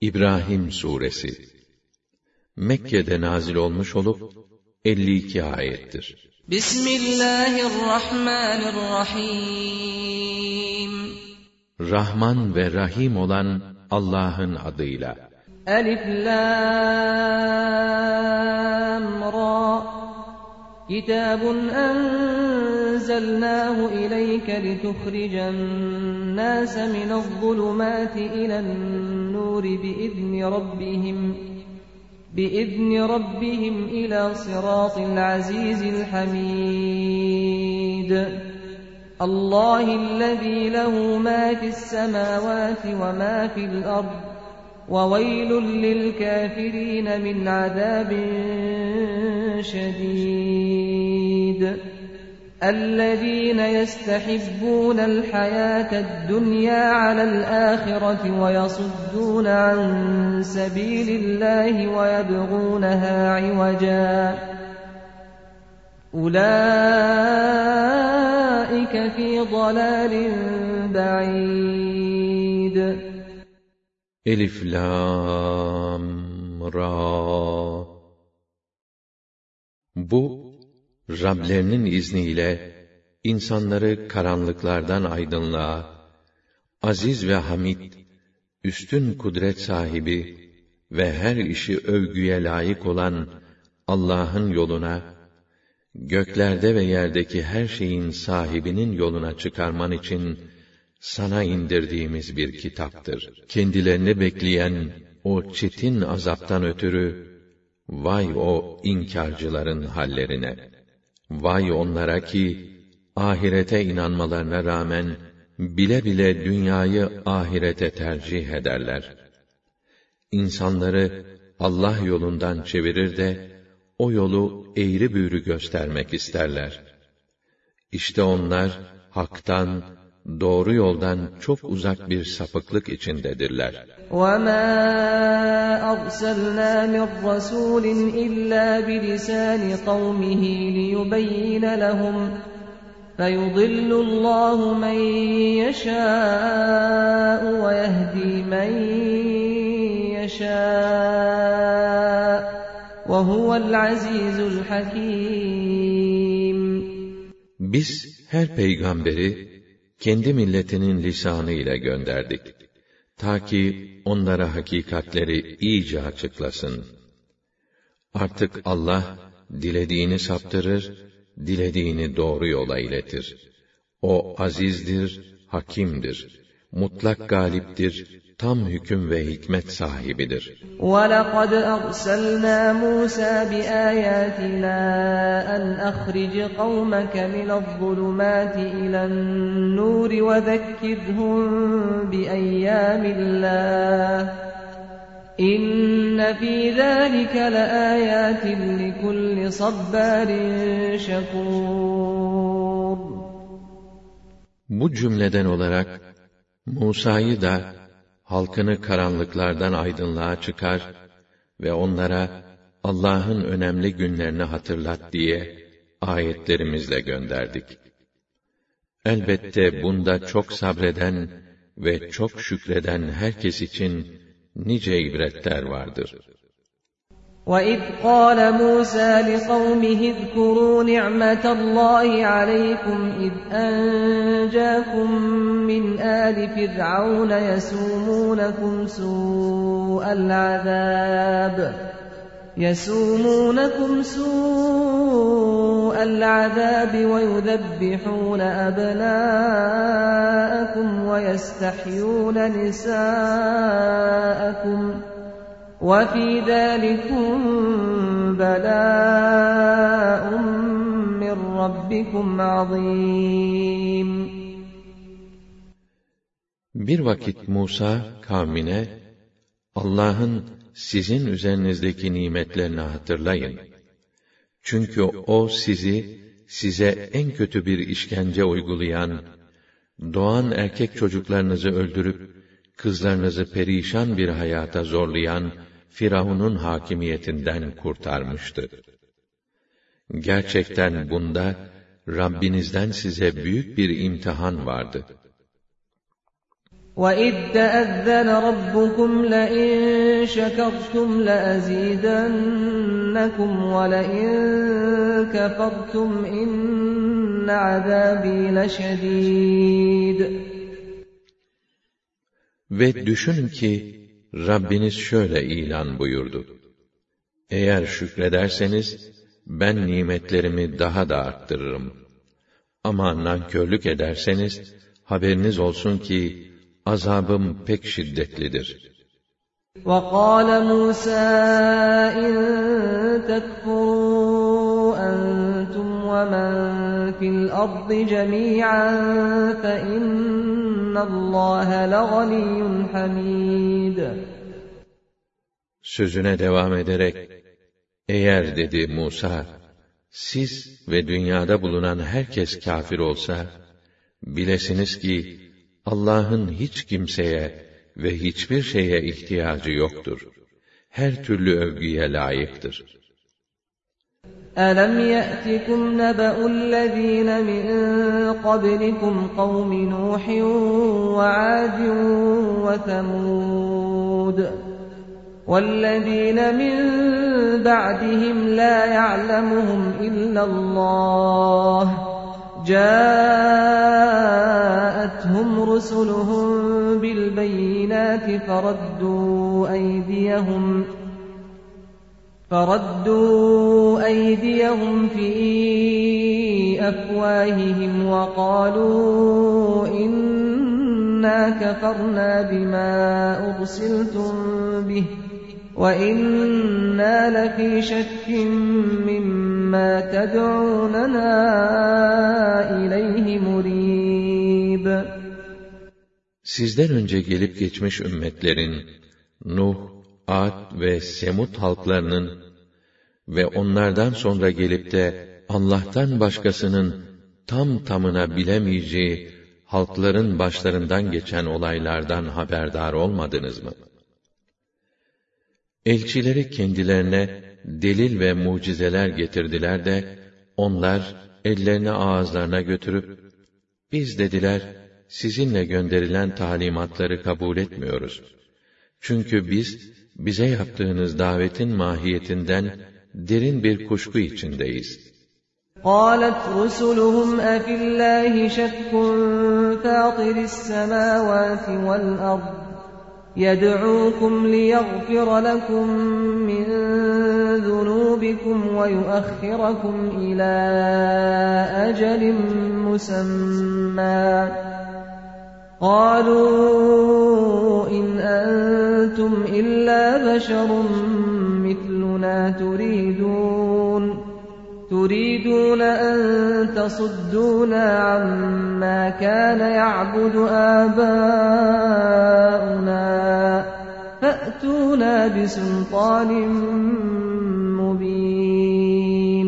İbrahim suresi Mekke'de nazil olmuş olup 52 ayettir. Bismillahirrahmanirrahim. Rahman ve Rahim olan Allah'ın adıyla. Elif Lam Ra. Kitabun enzelnahu ileyke lituhricen nâse minezzulumâti ilen-nûri biizni rabbihim ilâ sirâtil azîzil hamîd. Allahillezî lehu mâ fis-semâvâti ve mâ fil-ard. وَوَيْلٌ لِلْكَافِرِينَ مِنْ عَذَابٍ شَدِيدٍ الَّذِينَ يَسْتَحِبُّونَ الْحَيَاةَ الدُّنْيَا عَلَى الْآخِرَةِ وَيَصُدُّونَ عَنْ سَبِيلِ اللَّهِ وَيَبْغُونَهَا عِوَجًا أُولَئِكَ فِي ضَلَالٍ بَعِيدٍ. Elif Lam Ra. Bu, Rablerinin izniyle insanları karanlıklardan aydınlığa, aziz ve hamid, üstün kudret sahibi ve her işi övgüye layık olan Allah'ın yoluna, göklerde ve yerdeki her şeyin sahibinin yoluna çıkarman için sana indirdiğimiz bir kitaptır. Kendilerini bekleyen o çetin azaptan ötürü, vay o inkarcıların hallerine! Vay onlara ki, ahirete inanmalarına rağmen, bile bile dünyayı ahirete tercih ederler. İnsanları Allah yolundan çevirir de, o yolu eğri büğrü göstermek isterler. İşte onlar, haktan, doğru yoldan çok uzak bir sapıklık içindedirler. وَمَا أَرْسَلْنَا مِنْ رَسُولٍ إِلَّا بِلِسَانِ قَوْمِهِ لِيُبَيِّنَ لَهُمْ فَيُضِلُّ اللَّهُ مَنْ يَشَاءُ وَيَهْدِي مَنْ يَشَاءُ وَهُوَ الْعَزِيزُ الْحَكِيمُ. Biz her peygamberi kendi milletinin lisanı ile gönderdik. Ta ki onlara hakikatleri iyice açıklasın. Artık Allah, dilediğini saptırır, dilediğini doğru yola iletir. O azizdir, hakimdir, mutlak galiptir, tam hüküm ve hikmet sahibidir. وَلَقَدْ أَرْسَلْنَا مُوسَى بِآيَاتِنَا أَنْ أَخْرِجْ قَوْمَكَ مِنَ الظُّلُمَاتِ إِلَى النُّورِ وَذَكِّرْهُم بِأَيَّامِ اللَّهِ إِنَّ فِي ذَلِكَ لَآيَاتٍ لِكُلِّ صَبَّارٍ شَكُورٍ. Bu cümleden olarak Musa'yı da halkını karanlıklardan aydınlığa çıkar ve onlara Allah'ın önemli günlerini hatırlat diye ayetlerimizle gönderdik. Elbette bunda çok sabreden ve çok şükreden herkes için nice ibretler vardır. وَإِذْ قَالَ مُوسَى لِقَوْمِهِ اذْكُرُوا نِعْمَةَ اللَّهِ عَلَيْكُمْ إِذْ أَنْجَاكُمْ مِنْ آلِ فِرْعَوْنَ يَسُومُونَكُمْ سُوءَ الْعَذَابِ وَيُذَبِّحُونَ أَبْنَاءَكُمْ وَيَسْتَحْيُونَ نِسَاءَكُمْ وَفِي ذَلِكُمْ بَلَاءٌ مِّن رَّبِّكُمْ عَظِيمٌ. Bir vakit Musa kavmine, Allah'ın sizin üzerinizdeki nimetlerini hatırlayın. Çünkü O size en kötü bir işkence uygulayan, doğan erkek çocuklarınızı öldürüp, kızlarınızı perişan bir hayata zorlayan Firavun'un hakimiyetinden kurtarmıştı. Gerçekten bunda Rabbinizden size büyük bir imtihan vardı. وَإِذْ تَأَذَّنَ رَبُّكُمْ لَئِن شَكَرْتُمْ لَأَزِيدَنَّكُمْ وَلَئِن كَفَرْتُمْ إِنَّ عَذَابِي لَشَدِيدٌ. Ve düşünün ki Rabbiniz şöyle ilan buyurdu: Eğer şükrederseniz ben nimetlerimi daha da arttırırım. Ama nankörlük ederseniz haberiniz olsun ki azabım pek şiddetlidir. وَقَالَ مُوسَى إِن تَكْفُرُوا أَنْتُمْ وَمَنْ فِي الْأَرْضِ جَمِيعًا فَإِنَّ اللّٰهَ لَغَنِيٌّ حَمِيدٌ. Sözüne devam ederek, eğer dedi Musa, siz ve dünyada bulunan herkes kâfir olsa, bilesiniz ki Allah'ın hiç kimseye ve hiçbir şeye ihtiyacı yoktur. Her türlü övgüye layıktır. أَلَمْ يَأْتِكُمْ نَبَأُ الَّذ۪ينَ مِنْ قَبْلِكُمْ قَوْمِ نُوحٍ وَعَادٍ وَثَمُودَ وَالَّذ۪ينَ مِنْ بَعْدِهِمْ لَا يَعْلَمُهُمْ إِلَّا اللّٰهُ جاءتهم رسلهم بالبينات فردوا أيديهم في أفواههم وقالوا إنا كفرنا بما أرسلتم به وَإِنَّا لَفِي شَكٍّ مِّمَّا تَدْعُونَنَا إِلَيْهِ مُرِيبٍ. Sizden önce gelip geçmiş ümmetlerin, Nuh, Ad ve Semud halklarının ve onlardan sonra gelip de Allah'tan başkasının tam tamına bilemeyeceği halkların başlarından geçen olaylardan haberdar olmadınız mı? Elçileri kendilerine delil ve mucizeler getirdiler de, onlar ellerini ağızlarına götürüp, biz dediler, sizinle gönderilen talimatları kabul etmiyoruz. Çünkü biz, bize yaptığınız davetin mahiyetinden derin bir kuşku içindeyiz. قَالَتْ رُسُلُهُمْ أَفِي اللّٰهِ شَكٌّ فَاطِرِ السَّمَاوَاتِ وَالْأَرْضِ يَدْعُوكُمْ لِيَغْفِرَ لَكُمْ مِنْ ذُنُوبِكُمْ وَيُؤَخِّرَكُمْ إِلَى أَجَلٍ مُّسَمًّى قَالُوا إِنْ أَنْتُمْ إِلَّا بَشَرٌ مِثْلُنَا تُرِيدُونَ أَن تَصُدُّونَا عَمَّا كَانَ يَعْبُدُ آبَاؤُنَا فَأْتُونَا بِسُلْطَانٍ مُّبِينٍ.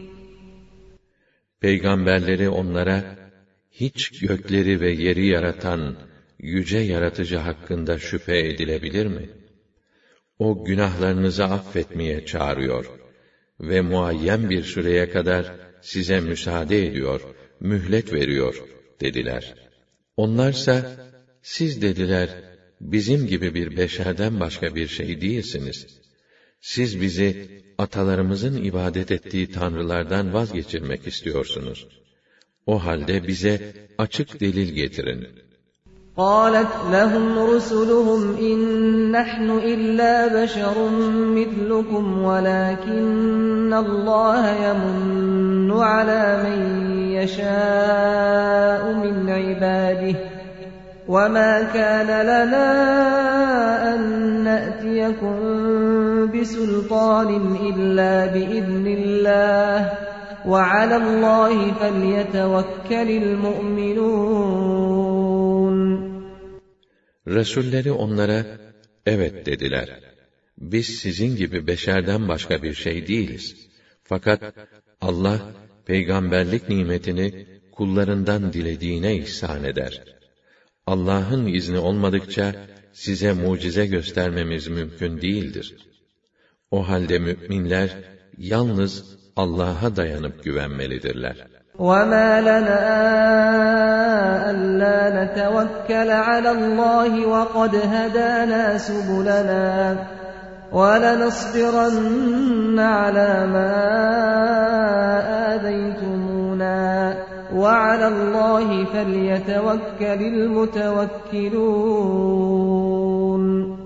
Peygamberleri onlara, hiç gökleri ve yeri yaratan yüce yaratıcı hakkında şüphe edilebilir mi? O günahlarınızı affetmeye çağırıyor ve muayyen bir süreye kadar size müsaade ediyor, mühlet veriyor dediler. Onlarsa, siz dediler, bizim gibi bir beşerden başka bir şey değilsiniz. Siz bizi atalarımızın ibadet ettiği tanrılardan vazgeçirmek istiyorsunuz. O halde bize açık delil getirin. قَالَتْ لَهُمْ رُسُلُهُمْ إِن نَّحْنُ إِلَّا بَشَرٌ مِّثْلُكُمْ وَلَٰكِنَّ اللَّهَ يَمُنُّ عَلَىٰ مَن يَشَاءُ مِنْ عِبَادِهِ وَمَا كَانَ لَنَا أَن نَّأْتِيَكُم بِسُلْطَانٍ إِلَّا بِإِذْنِ اللَّهِ وَعَلَى اللَّهِ فَلْيَتَوَكَّلِ الْمُؤْمِنُونَ. Resulleri onlara, evet dediler. Biz sizin gibi beşerden başka bir şey değiliz. Fakat Allah, peygamberlik nimetini kullarından dilediğine ihsan eder. Allah'ın izni olmadıkça, size mucize göstermemiz mümkün değildir. O halde müminler, yalnız Allah'a dayanıp güvenmelidirler. وَمَا لَنَا أَلَّا نَتَوَكَّلَ عَلَى اللّٰهِ وَقَدْ هَدَانَا سُبُلَنَا وَلَنَصْبِرَنَّ عَلَى مَا آذَيْتُمُونَا وَعَلَى اللّٰهِ فَلْيَتَوَكَّلِ الْمُتَوَكِّلُونَ.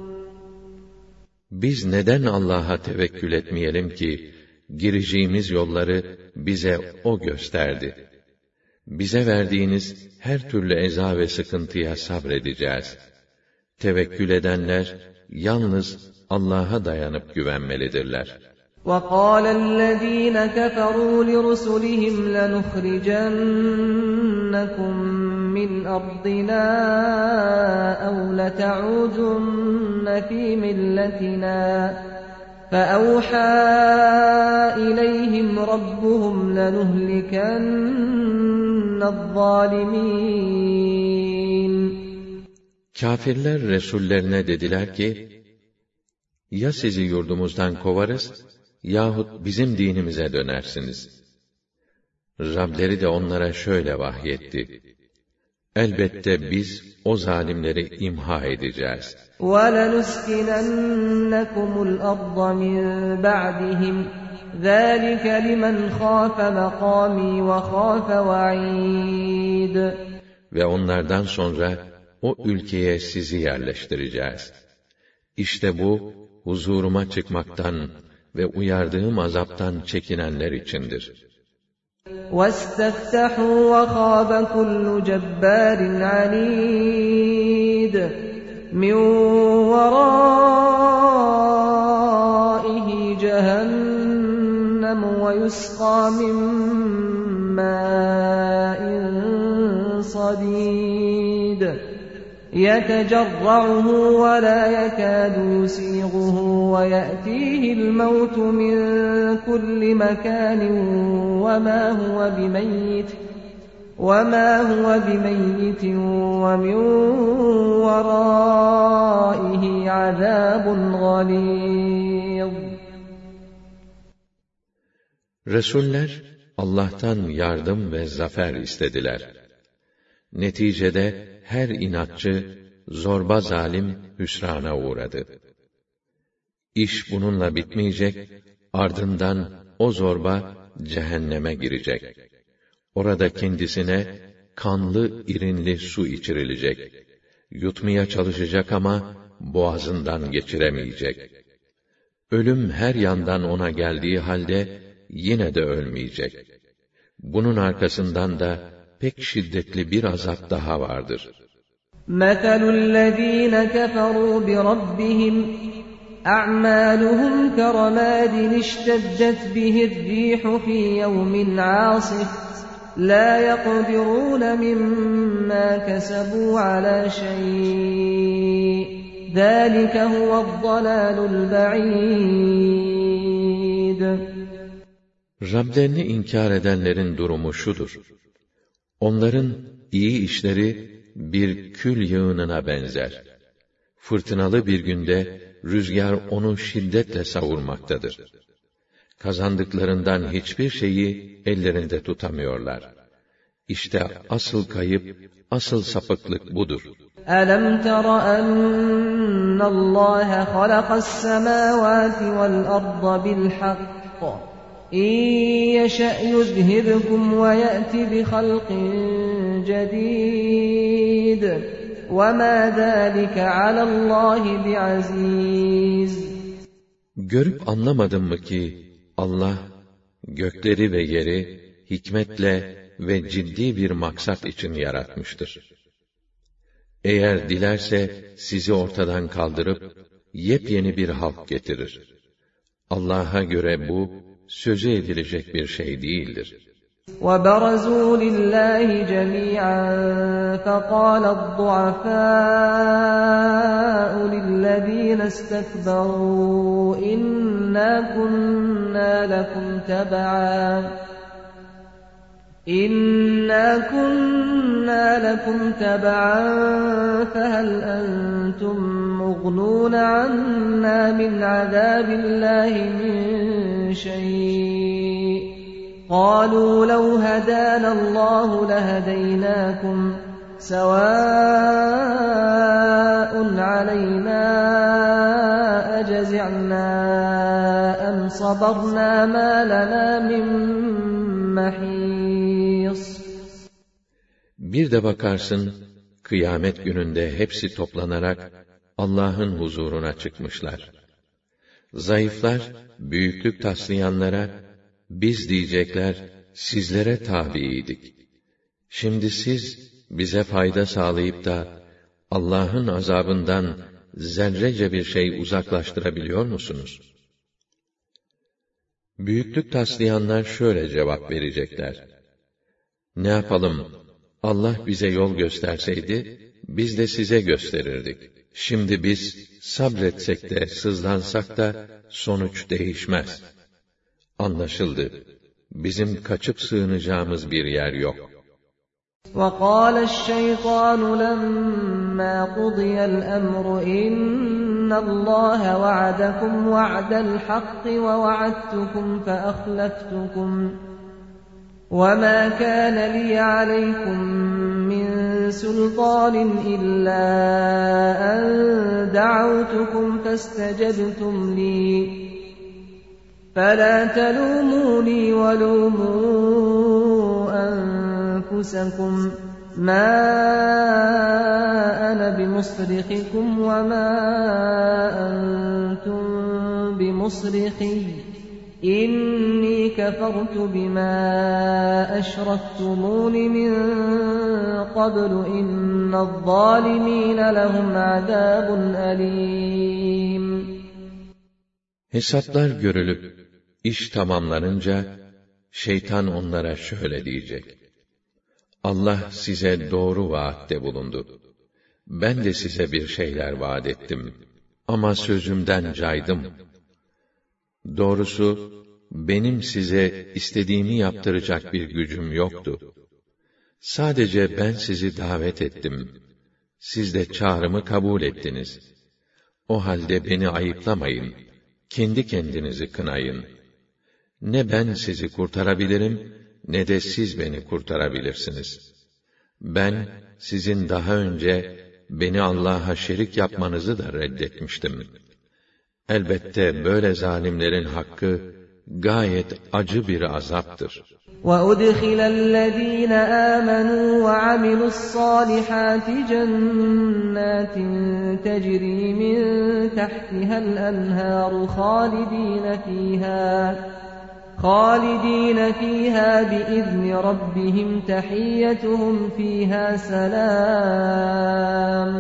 Biz neden Allah'a tevekkül etmeyelim ki, gireceğimiz yolları bize O gösterdi. Bize verdiğiniz her türlü eza ve sıkıntıya sabredeceğiz. Tevekkül edenler, yalnız Allah'a dayanıp güvenmelidirler. وَقَالَ الَّذ۪ينَ كَفَرُوا لِرُسُلِهِمْ لَنُخْرِجَنَّكُمْ مِنْ أَرْضِنَا أَوْ لَتَعُودُنَّ ف۪ي مِلَّتِنَا فَأَوْحَى إِلَيْهِمْ رَبُّهُمْ لَنُهْلِكَنَّ الظَّالِمِينَ. Kâfirler Resullerine dediler ki, ya sizi yurdumuzdan kovarız, yahut bizim dinimize dönersiniz. Rableri de onlara şöyle vahyetti: elbette biz o zalimleri imha edeceğiz. وَلَنُسْكِنَنَّكُمُ الْأَرْضَ مِنْ بَعْدِهِمْ ذَٰلِكَ لِمَنْ خَافَ مَقَامِي وَخَافَ وَعِيدِ. Ve onlardan sonra o ülkeye sizi yerleştireceğiz. İşte bu, huzuruma çıkmaktan ve uyardığım azaptan çekinenler içindir. وَاسْتَفْتَحُوا وَخَابَ كُلُّ جَبَّارٍ عَنِيدٍ مِّن وَرَائِهِ جَهَنَّمُ وَيُسْقَىٰ مِن مَّاءٍ صَدِيدٍ يَتَجَرَّعُهُ وَلَا يَكَادُ يُسِيغُهُ وَيَأْتِيهِ الْمَوْتُ مِن كُلِّ مَكَانٍ وَمَا هُوَ بِمَيِّتٍ وَمِن وَرَائِهِ عَذَابٌ غَلِيظٌ. Resuller Allah'tan yardım ve zafer istediler. Neticede her inatçı, zorba zalim hüsrana uğradı. İş bununla bitmeyecek, ardından o zorba cehenneme girecek. Orada kendisine kanlı, irinli su içirilecek. Yutmaya çalışacak ama boğazından geçiremeyecek. Ölüm her yandan ona geldiği halde yine de ölmeyecek. Bunun arkasından da pek şiddetli bir azap daha vardır. مَثَلُ الَّذ۪ينَ كَفَرُوا بِرَبِّهِمْ أَعْمَالُهُمْ كَرَمَادٍ اشْتَدَّتْ بِهِ الرِّيحُ فِي يَوْمٍ عَاصِفٍ لَا يَقْدِرُونَ مِمَّا كَسَبُوا عَلَى شَيْءٍ ذَٰلِكَ هُوَ الضَّلَالُ الْبَعِيدُ. Rablerini inkar edenlerin durumu şudur: onların iyi işleri bir kül yığınına benzer. Fırtınalı bir günde rüzgar onu şiddetle savurmaktadır. Kazandıklarından hiçbir şeyi ellerinde tutamıyorlar. İşte asıl kayıp, asıl sapıklık budur. أَلَمْ تَرَ أَنَّ اللّٰهَ خَلَقَ السَّمَاوَاتِ وَالْأَرْضَ بِالْحَقِّ إِنْ يَشَأْ يُذْهِبْكُمْ وَيَأْتِ بِخَلْقٍ جَدِيدٍ وَمَا ذَٰلِكَ عَلَى اللّٰهِ بِعَزِيزٍ. Görüp anlamadın mı ki Allah gökleri ve yeri hikmetle ve ciddi bir maksat için yaratmıştır. Eğer dilerse sizi ortadan kaldırıp yepyeni bir halk getirir. Allah'a göre bu sözü edilecek bir şey değildir. وَبَرَزُوا لِلَّهِ جَمِيعًا فَقَالَ الضُّعَفَاءُ لِلَّذِينَ اسْتَكْبَرُوا إِنَّا كُنَّا لَكُمْ تَبَعًا فَهَلْ أَنْتُمْ مُغْنُونَ عَنَّا مِنْ عَذَابِ اللَّهِ مِنْ شَيْءٍ قالوا لو هدانا الله لهديناكم سواء علينا أجزعنا أم صبرنا ما لنا من محيص. Bir de bakarsın, kıyamet gününde hepsi toplanarak Allah'ın huzuruna çıkmışlar. Zayıflar, büyüklük taslayanlara, biz diyecekler, sizlere tabiydik. Şimdi siz, bize fayda sağlayıp da, Allah'ın azabından zerrece bir şey uzaklaştırabiliyor musunuz? Büyüklük taslayanlar şöyle cevap verecekler: ne yapalım, Allah bize yol gösterseydi, biz de size gösterirdik. Şimdi biz sabretsek de, sızlansak da, sonuç değişmez. Anlaşıldı. Bizim kaçıp sığınacağımız bir yer yok. وَقَالَ الشَّيْطَانُ لَمَّا قُضِيَ الْأَمْرُ إِنَّ اللَّهَ وَعَدَكُمْ وَعْدَ الْحَقِّ وَوَعَدتُّكُمْ فَأَخْلَفْتُكُمْ وَمَا كَانَ لِيَ عَلَيْكُمْ مِنْ سُلْطَانٍ إِلَّا أَنْ دَعَوْتُكُمْ فَاسْتَجَبْتُمْ لِي فَلَا تَلُومُونِي وَلُومُوا أَنفُسَكُمْ مَا أَنَا بِمُصْرِخِكُمْ وَمَا أَنْتُمْ بِمُصْرِخِيَّ إِنِّي كَفَرْتُ بِمَا أَشْرَكْتُمُونِ مِنْ قَبْلُ إِنَّ الظَّالِمِينَ لَهُمْ عَذَابٌ أَلِيمٌ. Hesaplar görülüp, iş tamamlanınca, şeytan onlara şöyle diyecek: Allah size doğru vaatte bulundu. Ben de size bir şeyler vaat ettim. Ama sözümden caydım. Doğrusu, benim size istediğimi yaptıracak bir gücüm yoktu. Sadece ben sizi davet ettim. Siz de çağrımı kabul ettiniz. O halde beni ayıplamayın. Kendi kendinizi kınayın. Ne ben sizi kurtarabilirim, ne de siz beni kurtarabilirsiniz. Ben, sizin daha önce beni Allah'a şerik yapmanızı da reddetmiştim. Elbette böyle zalimlerin hakkı gayet acı bir azaptır. وَأُدْخِلَ الَّذ۪ينَ آمَنُوا وَعَمِلُوا الصَّالِحَاتِ جَنَّاتٍ تَجْرِي مِنْ تَحْتِهَا الْأَنْهَارُ خَالِد۪ينَ ف۪يهَا بِإِذْنِ رَبِّهِمْ تَحِيَّتُهُمْ ف۪يهَا سَلَامٌ.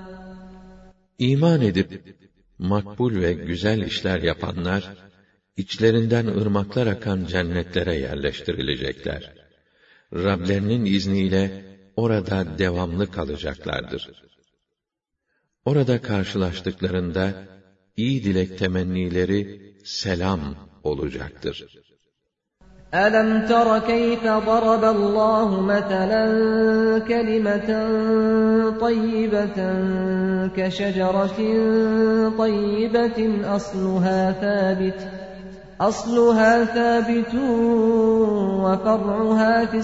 İman edip, makbul ve güzel işler yapanlar, İçlerinden ırmaklar akan cennetlere yerleştirilecekler. Rablerinin izniyle orada devamlı kalacaklardır. Orada karşılaştıklarında iyi dilek temennileri selam olacaktır. أَلَمْ تَرَ كَيْفَ ضَرَبَ اللّٰهُ مَثَلًا كَلِمَةً طَيِّبَةً كَشَجَرَةٍ طَيِّبَةٍ أَصْلُهَا ثَابِتٌ وَفَرْعُهَا فِي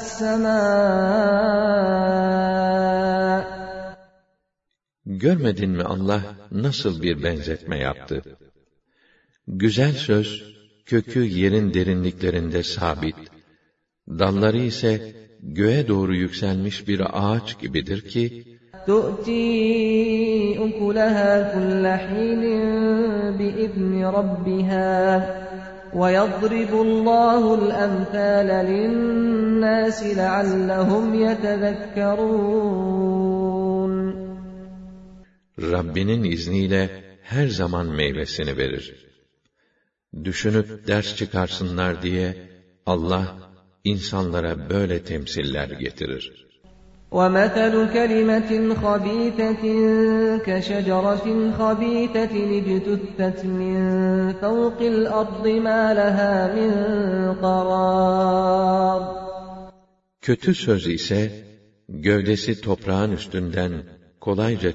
السَّمَاءِ. Görmedin mi Allah nasıl bir benzetme yaptı? Güzel söz, kökü yerin derinliklerinde sabit, dalları ise göğe doğru yükselmiş bir ağaç gibidir ki, تُؤْتِي أُكُلَهَا كُلَّ حِينٍ بِإِذْنِ رَبِّهَا وَيَضْرِبُ اللّٰهُ الْأَمْثَالَ لِلنَّاسِ لَعَلَّهُمْ يَتَذَكَّرُونَ. Rabbinin izniyle her zaman meyvesini verir. Düşünüp ders çıkarsınlar diye Allah insanlara böyle temsiller getirir. وَمَثَلُ كَلِمَةٍ خَبِيثَةٍ كَشَجَرَةٍ خَبِيثَةٍ اجْتُثَّتْ مِنْ فَوْقِ الْأَرْضِ مَا لَهَا مِنْ قَرَارٍ. Kötü söz ise, gövdesi toprağın üstünden kolayca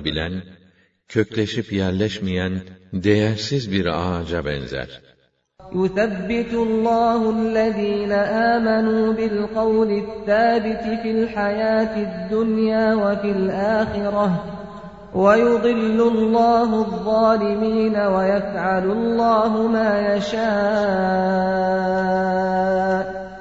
çıkarılabilen, kökleşip yerleşmeyen, değersiz bir ağaca benzer. يُثَبِّتُ اللّٰهُ الَّذ۪ينَ آمَنُوا بِالْقَوْلِ الثَّابِتِ فِي الْحَيَاةِ الدُّنْيَا وَفِي الْآخِرَةِ وَيُضِلُّ اللّٰهُ الظَّالِمِينَ وَيَفْعَلُ اللّٰهُ مَا يَشَاءُ.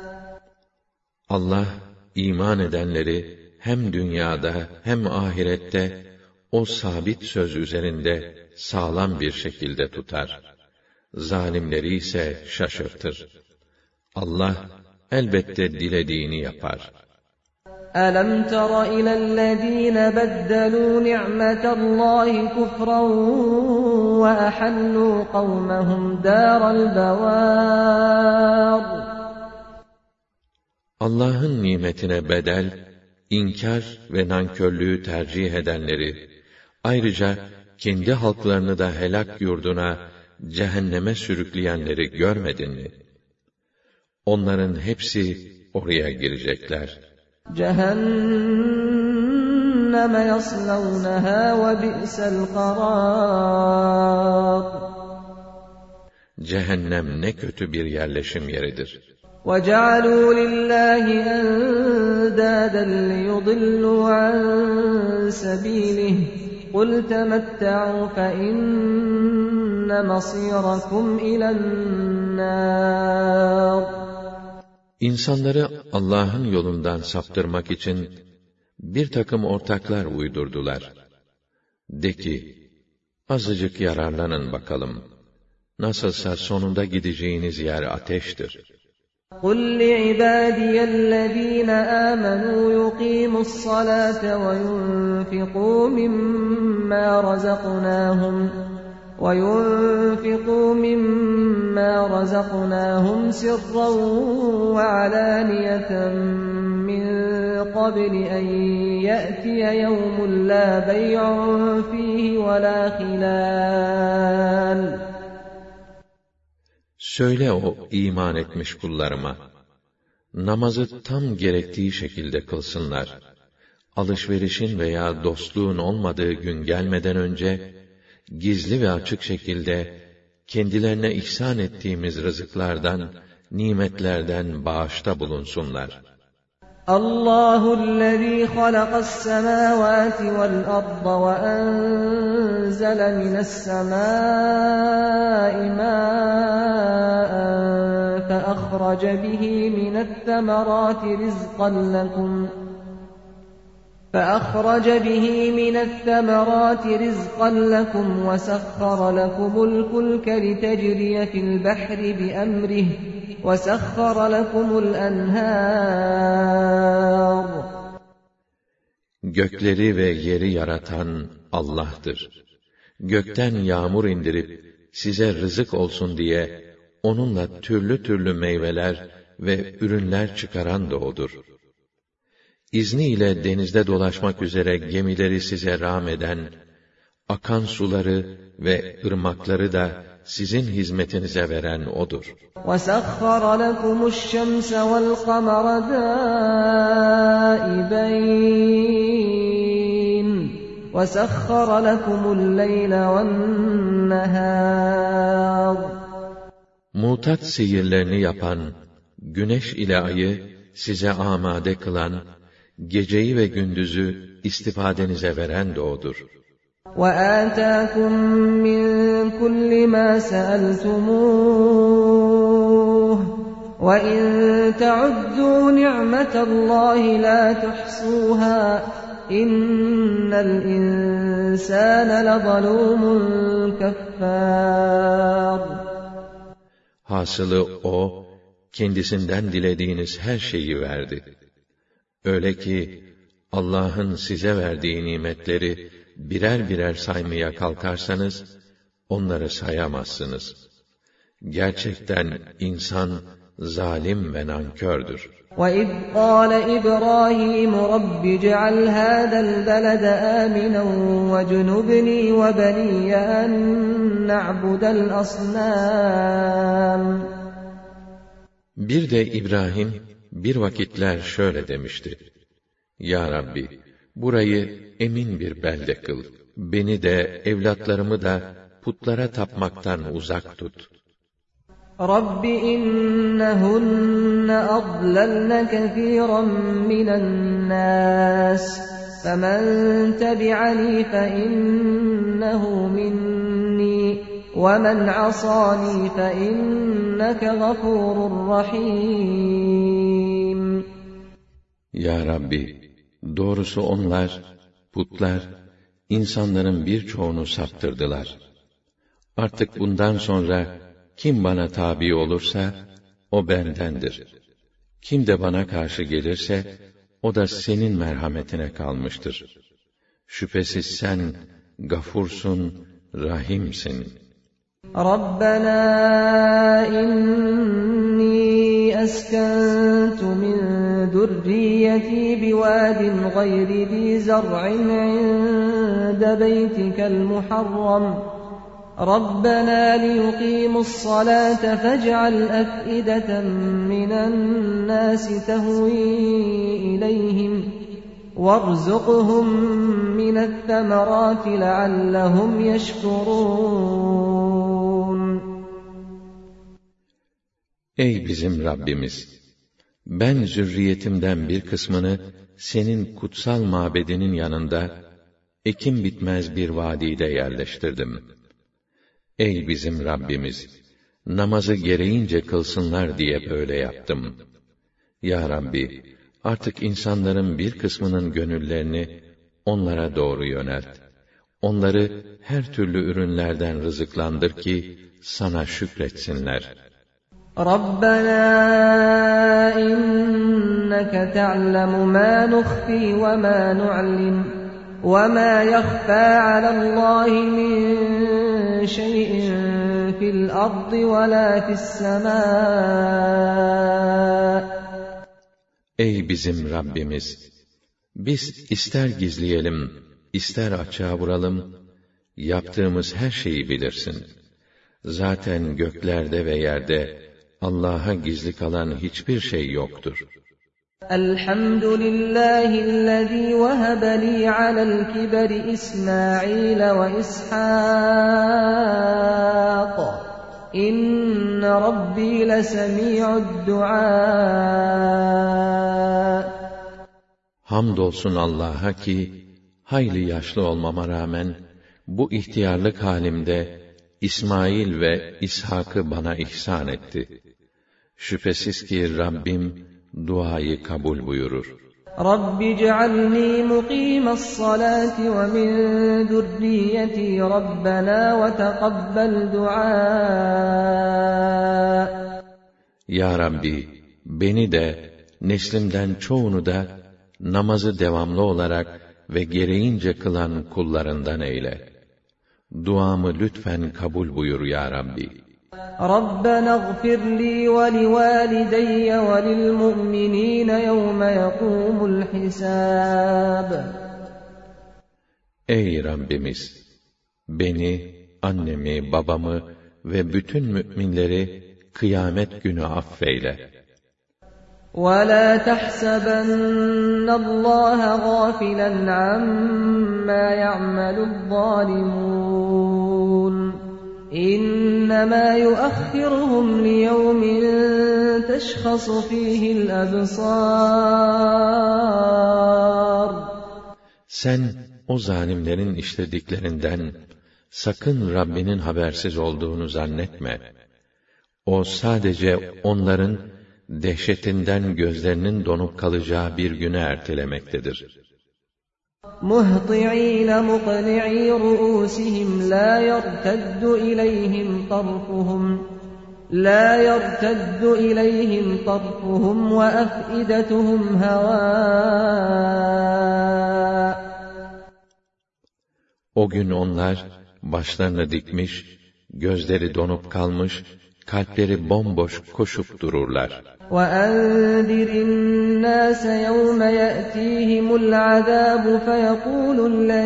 Allah iman edenleri hem dünyada hem ahirette o sabit söz üzerinde sağlam bir şekilde tutar. Zalimleri ise şaşırtır. Allah elbette dilediğini yapar. أَلَمْ تَرَ إِلَى الَّذ۪ينَ بَدَّلُوا نِعْمَةَ اللّٰهِ كُفْرًا وَأَحَلُّوا قَوْمَهُمْ دَارَ الْبَوَارِ. Allah'ın nimetine bedel, inkar ve nankörlüğü tercih edenleri, ayrıca kendi halklarını da helak yurduna, cehenneme sürükleyenleri görmedin mi? Onların hepsi oraya girecekler. Cehenneme yaslawnaha ve bi'sel qarar. Cehennem ne kötü bir yerleşim yeridir. وَجَعَلُوا لِلّٰهِ أَنْدَادًا لِيُضِلُّوا عَنْ سَب۪يلِهِ قُلْ تَمَتَّعُوا فَإِنَّ مَصِيرَكُمْ إِلَى النَّارِ. İnsanları Allah'ın yolundan saptırmak için bir takım ortaklar uydurdular. De ki, azıcık yararlanın bakalım. Nasılsa sonunda gideceğiniz yer ateştir. قُلْ لِعِبَادِيَ الَّذ۪ينَ آمَنُوا يُقِيمُوا الصَّلَاةَ وَيُنْفِقُوا مِمَّا رَزَقْنَاهُمْ سِرًّا وَعَلَانِيَةً مِّن قَبْلِ أَنْ يَأْتِيَ يَوْمٌ لَا بَيْعٌ فِيهِ وَلَا خِلَالٌ. Söyle o iman etmiş kullarıma, namazı tam gerektiği şekilde kılsınlar. Alışverişin veya dostluğun olmadığı gün gelmeden önce, gizli ve açık şekilde, kendilerine ihsan ettiğimiz rızıklardan, nimetlerden bağışta bulunsunlar. Allahü'llezî halaqas-semâvâti vel-arda ve enzele mine's-semâi mâ'en feahrece bihi mineth-themerâti rizqan lekum وَسَخَّرَ لَكُمُ الْفُلْكَ لِتَجْرِيَ فِي الْبَحْرِ بِأَمْرِهِ وَسَخَّرَ لَكُمُ الْأَنْهَارَ. Gökleri ve yeri yaratan Allah'tır. Gökten yağmur indirip size rızık olsun diye onunla türlü türlü meyveler ve ürünler çıkaran da O'dur. İzniyle denizde dolaşmak üzere gemileri size rağmeden, akan suları ve ırmakları da sizin hizmetinize veren O'dur. وَسَخَّرَ لَكُمُ الشَّمْسَ وَالْقَمَرَ دَائِبَيْنِ وَسَخَّرَ لَكُمُ اللَّيْلَ وَالنَّهَارَ. Mutat seyirlerini yapan, güneş ile ayı size amade kılan, geceyi ve gündüzü istifadenize veren de O'dur. وَآتَاكُمْ مِنْ كُلِّ مَا سَأَلْتُمُوهُ وَإِنْ تَعُدُّوا نِعْمَةَ اللّٰهِ لَا تُحْصُوهَا إِنَّ الْإِنْسَانَ لَظَلُومٌ كَفَّارٌ. Hasılı O, kendisinden dilediğiniz her şeyi verdi. Öyle ki, Allah'ın size verdiği nimetleri birer birer saymaya kalkarsanız, onları sayamazsınız. Gerçekten insan, zalim ve nankördür. وَإِذْ قَالَ إِبْرَاهِيمُ رَبِّ اجْعَلْ هَذَا الْبَلَدَ آمِنًا وَاجْنُبْنِي وَبَنِيَّ أَن نَّعْبُدَ الْأَصْنَامَ. Bir de İbrahim, bir vakitler şöyle demişti: Ya Rabbi, burayı emin bir belde kıl. Beni de, evlatlarımı da putlara tapmaktan uzak tut. رب إنهن أضللن كثيرا من الناس فمن تبعني فإنه مني ومن عصاني فإنك غفور رحيم. Ya Rabbi, doğrusu onlar, putlar, insanların birçoğunu saptırdılar. Artık bundan sonra kim bana tabi olursa, o bendendir. Kim de bana karşı gelirse, o da senin merhametine kalmıştır. Şüphesiz sen, Gafursun, Rahimsin. Rabbena inni eskentu min zurriyeti biwadin gayri zi zar'in inde beytikel muharram. رَبَّنَا لِيُقِيمُوا الصَّلَاةَ فَاجْعَلْ أَفْئِدَةً مِّنَ النَّاسِ تَهْوِي إِلَيْهِمْ وَارْزُقْهُم مِّنَ الثَّمَرَاتِ لَعَلَّهُمْ يَشْكُرُونَ. Ey bizim Rabbimiz! Ben zürriyetimden bir kısmını senin kutsal mabedinin yanında ekim bitmez bir vadide yerleştirdim. Ey bizim Rabbimiz! Namazı gereğince kılsınlar diye böyle yaptım. Ya Rabbi! Artık insanların bir kısmının gönüllerini onlara doğru yönelt. Onları her türlü ürünlerden rızıklandır ki sana şükretsinler. Rabbena inneke te'lemu ma nukhfi ve ma nu'lin ve ma yakhfa ala'llahi min şey'in fil ardı ve la fis semâ. Ey bizim Rabbimiz! Biz ister gizleyelim, ister açığa vuralım, yaptığımız her şeyi bilirsin. Zaten göklerde ve yerde Allah'a gizli kalan hiçbir şey yoktur. Elhamdülillahillezî vehebe li alel kiberi İsmail ve İshâk. İnne Rabbi lesemi'ud du'a. Hamdolsun Allah'a ki, hayli yaşlı olmama rağmen, bu ihtiyarlık halimde, İsmail ve İshak'ı bana ihsan etti. Şüphesiz ki Rabbim, duayı kabul buyurur. Rabbi cealni muqimassalati ve min zurriyeti Rabbena ve teqabbel dua. Ya Rabbi, beni de, neslimden çoğunu da, namazı devamlı olarak ve gereğince kılan kullarından eyle. Duamı lütfen kabul buyur ya Rabbi. Rabbena gfir li ve li valideyye ve lil mu'minine yevme yekumul hisab. Ey Rabbimiz! Beni, annemi, babamı ve bütün müminleri kıyamet günü affeyle. وَلَا تَحْسَبَنَّ اللّٰهَ غَافِلًا عَمَّا يَعْمَلُ الظَّالِمُونَ إِنَّمَا يُؤَخِّرُهُمْ لِيَوْمٍ تَشْخَصُ فِيهِ الْأَبْصَارُ. Sen o zalimlerin işlediklerinden sakın Rabbinin habersiz olduğunu zannetme. O sadece onların dehşetinden gözlerinin donup kalacağı bir güne ertelemektedir. مُهْطِعِينَ مُقْنِعِي رُؤُوسِهِمْ لَا يَرْتَدُّ إِلَيْهِمْ طَرْفُهُمْ وَأَفْئِدَتُهُمْ هَوَاءٌ. O gün onlar başlarını dikmiş, gözleri donup kalmış, kalpleri bomboş koşup dururlar. وَأَنذِرِ النَّاسَ يَوْمَ يَأْتِيهِمُ الْعَذَابُ فَيَقُولُ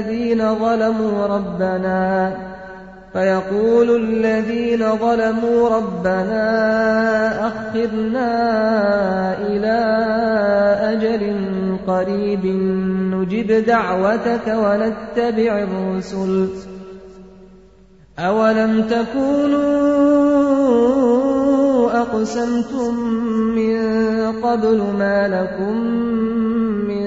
الَّذِينَ ظَلَمُوا رَبَّنَا أَخِّرْنَا إِلَى أَجَلٍ قَرِيبٍ نُجِبْ دَعْوَتَكَ وَنَتَّبِعِ الرُّسُلَ أَوَلَمْ تَكُونُوا أقسمتم من قبل ما لكم من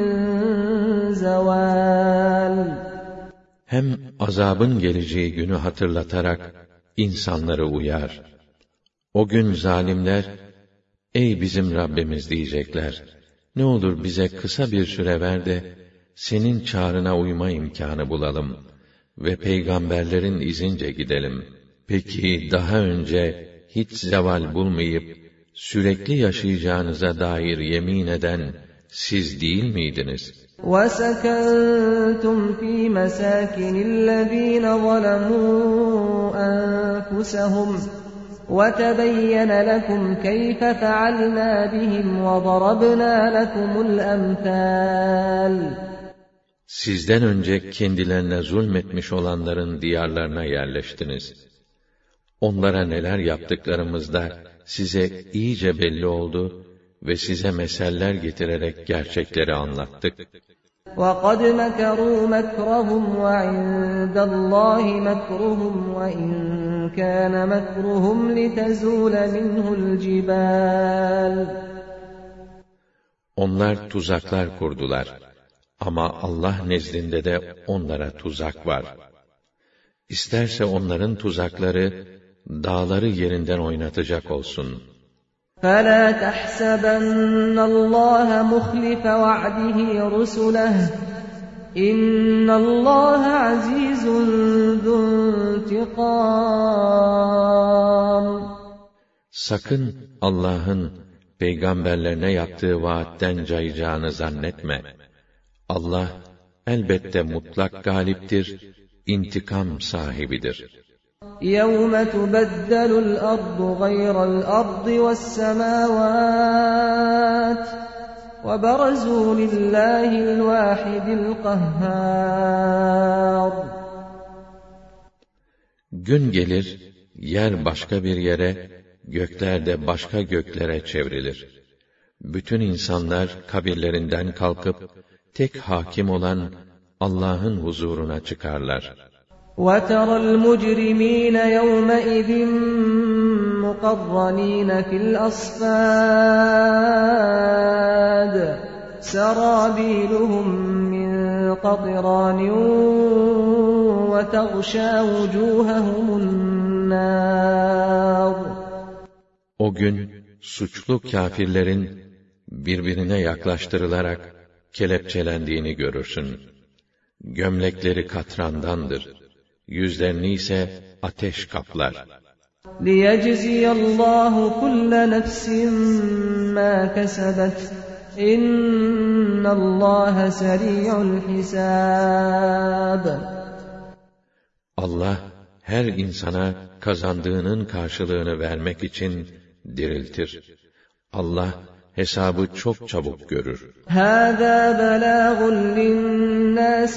زوال. Hem azabın geleceği günü hatırlatarak insanları uyar. O gün zalimler, ey bizim Rabbimiz diyecekler, ne olur bize kısa bir süre ver de, senin çağrına uyma imkânı bulalım ve peygamberlerin izince gidelim. Peki daha önce hiç zeval bulmayıp, sürekli yaşayacağınıza dair yemin eden siz değil miydiniz? وَسَكَنْتُمْ فِي مَسَاكِنِ الَّذ۪ينَ ظَلَمُوا أَنفُسَهُمْ وَتَبَيَّنَ لَكُمْ كَيْفَ فَعَلْنَا بِهِمْ وَضَرَبْنَا لَكُمُ الْأَمْثَالَ. Sizden önce kendilerine zulmetmiş olanların diyarlarına yerleştiniz. Onlara neler yaptıklarımızda size iyice belli oldu ve size meseller getirerek gerçekleri anlattık. وَقَدْ مَكَرُوا مَكْرَهُمْ وَعِندَ اللّٰهِ مَكْرُهُمْ وَإِنْ كَانَ مَكْرُهُمْ لِتَزُولَ مِنْهُ الْجِبَالُ. Onlar tuzaklar kurdular. Ama Allah nezdinde de onlara tuzak var. İsterse onların tuzakları, dağları yerinden oynatacak olsun. فَلَا تَحْسَبَنَّ اللّٰهَ مُخْلِفَ وَعْدِهِ رُسُلَهُ اِنَّ اللّٰهَ عَز۪يزٌ ذُو انْتِقَامٍ. Sakın Allah'ın peygamberlerine yaptığı vaatten cayacağını zannetme. Allah elbette mutlak galiptir, intikam sahibidir. يَوْمَ تُبَدَّلُ الْأَرْضُ غَيْرَ الْأَرْضِ وَالسَّمَاوَاتُ وَبَرَزُوا لِلّٰهِ الْوَاحِدِ الْقَهَّارِ. Gün gelir, yer başka bir yere, gökler de başka göklere çevrilir. Bütün insanlar kabirlerinden kalkıp, tek hakim olan Allah'ın huzuruna çıkarlar. وَتَرَى الْمُجْرِم۪ينَ يَوْمَئِذٍ مُقَرَّن۪ينَ فِي الْأَصْفَادِ سَرَابِيلُهُمْ مِنْ قَطِرَانٍ وَتَغْشَى وُجُوهَهُمُ النَّارُ. O gün suçlu kâfirlerin birbirine yaklaştırılarak kelepçelendiğini görürsün. Gömlekleri katrandandır. Yüzlerini ise ateş kaplar. لِيَجْزِيَ اللّٰهُ كُلَّ نَفْسٍ مَا كَسَبَتْ اِنَّ اللّٰهَ سَرِيعُ الْحِسَابِ. Allah her insana kazandığının karşılığını vermek için diriltir. Allah hesabı çok çabuk görür. هَذَا بَلَاغٌ لِلنَّاسِ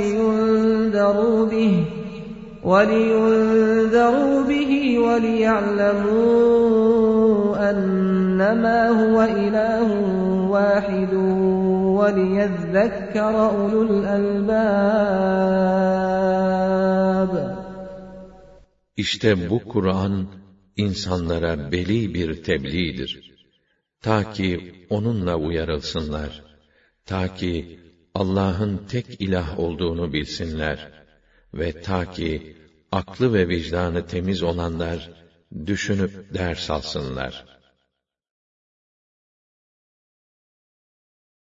وَلِيُنْذَرُوا بِهِ وَلِيَعْلَمُوا أَنَّمَا هُوَ إِلَٰهٌ وَاحِدٌ وَلِيَذَّكَّرَ أُولُو الْأَلْبَابِ. İşte bu Kur'an insanlara beli bir tebliğdir. Ta ki onunla uyarılsınlar. Ta ki Allah'ın tek ilah olduğunu bilsinler. Ve ta ki aklı ve vicdanı temiz olanlar düşünüp ders alsınlar.